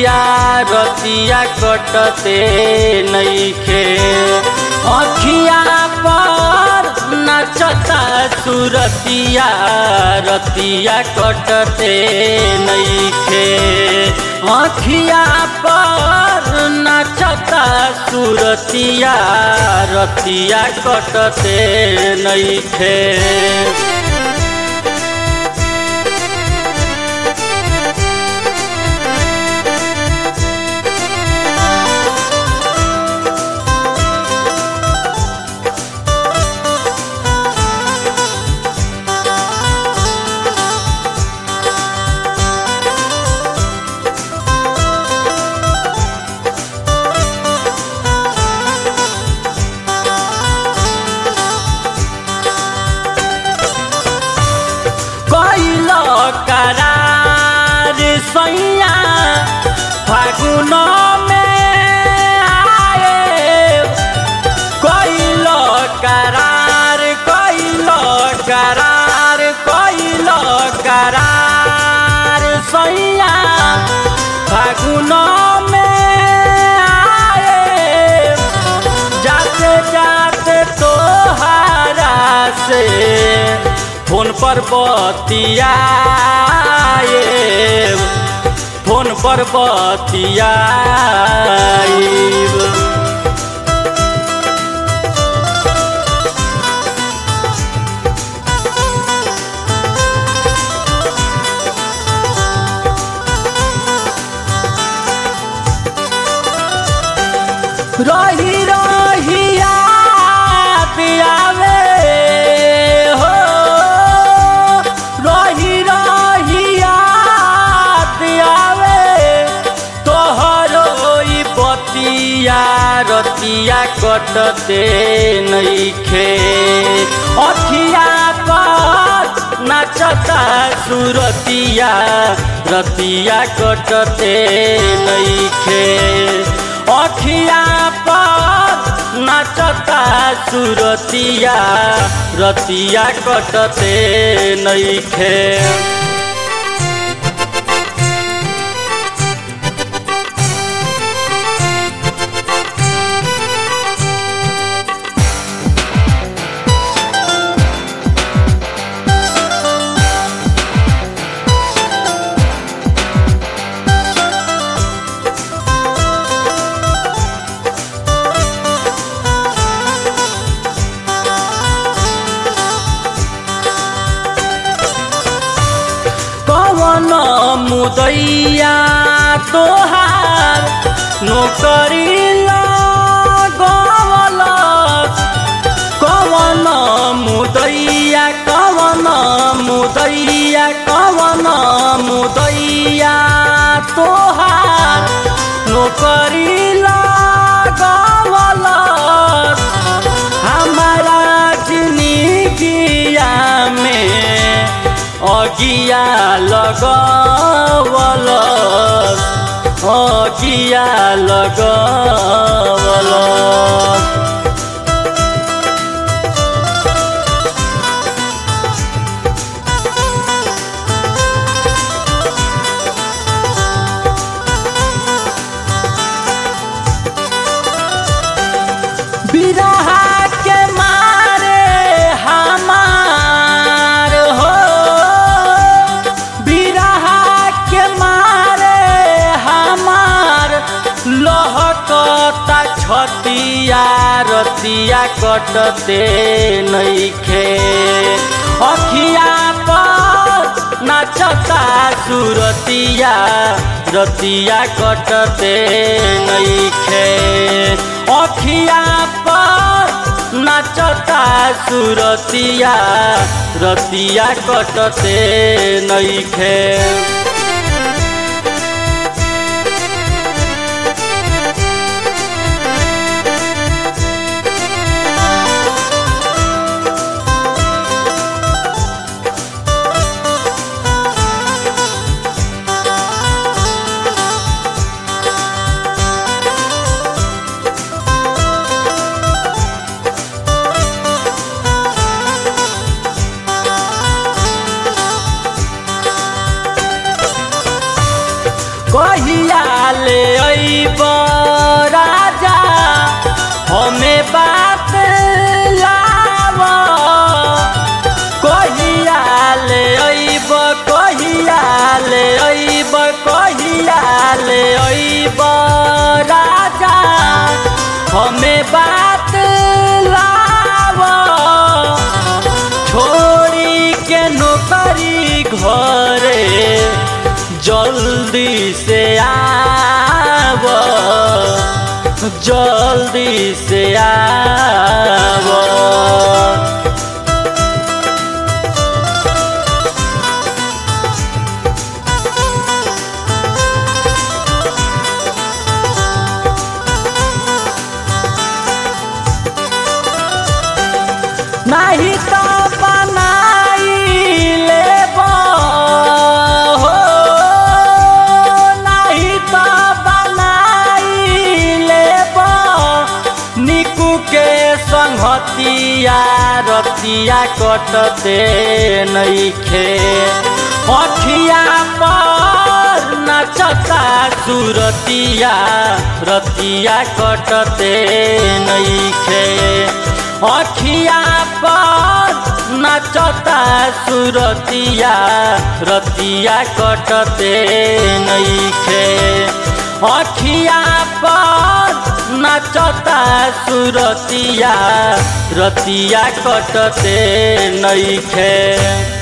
रतिया कटते नइखे अखिया पर नचता सुरतिया रतिया कटते नइखे अखिया पर नचता सुरतिया रतिया कटते नइखे। करार सैया फागुन में आए कैलो करार सैया फागुन में आए जाते जाते तोहरा से फोन पर बतियाए फोन पर बतियाए। रही रही याद आवे हो रही रही याद आवे तोहरो ई बतिया रतिया कटते नइखे अखिया पर नचता सुरतिया रतिया कटते नइखे अखिया पर नचता सुरतिया रतिया कटते नइखे। कवन मुदैया तोहार नौकरी लगवलस कवन मुदैया तोहार नौकरी लगवलस हमारा जिंदगिया में अगिया लगवलस अगिया लगवलस। बिरहा के मारे हमार हो बिरहा के मारे हमार लहकता छतिया रतिया कटते नइखे अखिया पर नचता सुरतिया रतिया कटते नइखे अखिया पर नचता सुरतिया रतिया कटते नइखे। जल्दी से आव। नहीं तो बनाई लेब हो, नहीं तो बनाई लेब निकू के संगतिया रतिया कटते नइखे। अखिया पर नचता सुरतिया रतिया कटते नइखे। अखिया पर नचता सुरतिया रतिया कटते नइखे। अखिया पर नचता सुरतिया रतिया कटते नइखे।